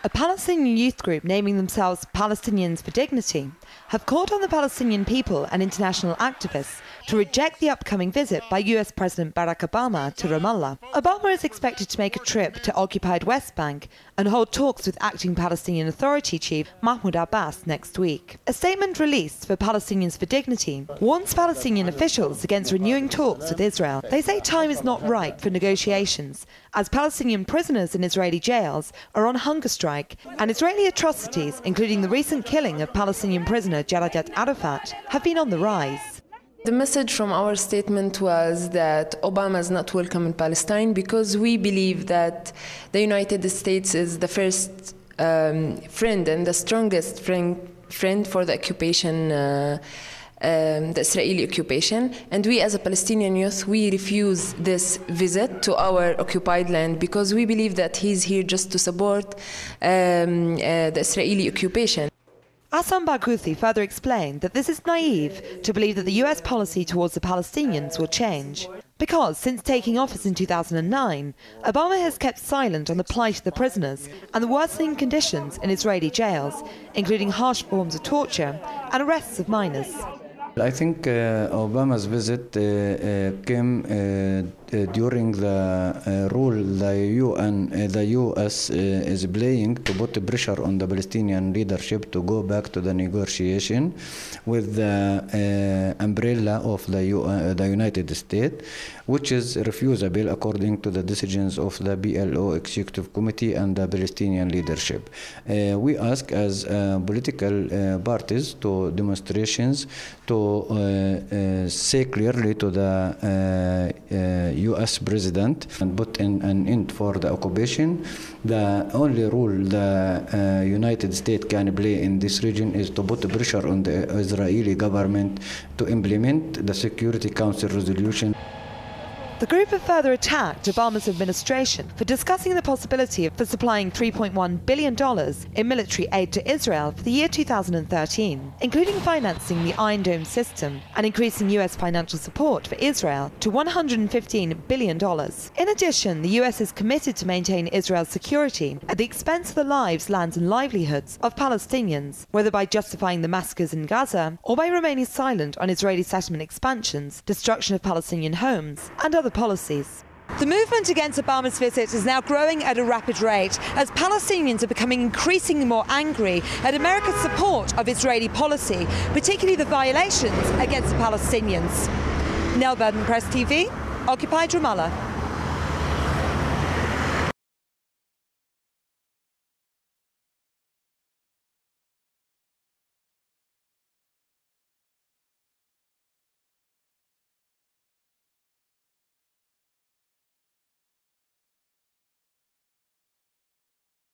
A Palestinian youth group naming themselves Palestinians for Dignity have called on the Palestinian people and international activists to reject the upcoming visit by US President Barack Obama to Ramallah. Obama is expected to make a trip to occupied West Bank and hold talks with acting Palestinian Authority chief Mahmoud Abbas next week. A statement released for Palestinians for Dignity warns Palestinian officials against renewing talks with Israel. They say time is not right for negotiations, as Palestinian prisoners in Israeli jails are on hunger strike, and Israeli atrocities, including the recent killing of Palestinian prisoner Jalalat Arafat, have been on the rise. The message from our statement was that Obama is not welcome in Palestine because we believe that the United States is the first friend and the strongest friend for the occupation, the Israeli occupation. And we as a Palestinian youth, we refuse this visit to our occupied land because we believe that he's here just to support the Israeli occupation. Hassan Barghouti further explained that this is naive to believe that the US policy towards the Palestinians will change, because since taking office in 2009, Obama has kept silent on the plight of the prisoners and the worsening conditions in Israeli jails, including harsh forms of torture and arrests of minors. I think Obama's visit came during the role the U.S. is playing to put pressure on the Palestinian leadership to go back to the negotiation with the umbrella of the United States, which is refusable according to the decisions of the PLO Executive Committee and the Palestinian leadership. We ask as political parties to demonstrations to say clearly to the U.S. President and put in an end for the occupation. The only role the United States can play in this region is to put pressure on the Israeli government to implement the Security Council resolution. The group have further attacked Obama's administration for discussing the possibility of supplying $3.1 billion in military aid to Israel for the year 2013, including financing the Iron Dome system and increasing US financial support for Israel to $115 billion. In addition, the US is committed to maintain Israel's security at the expense of the lives, lands and livelihoods of Palestinians, whether by justifying the massacres in Gaza or by remaining silent on Israeli settlement expansions, destruction of Palestinian homes and other policies. The movement against Obama's visit is now growing at a rapid rate as Palestinians are becoming increasingly more angry at America's support of Israeli policy, particularly the violations against the Palestinians. Nell Burden, Press TV, occupied Ramallah.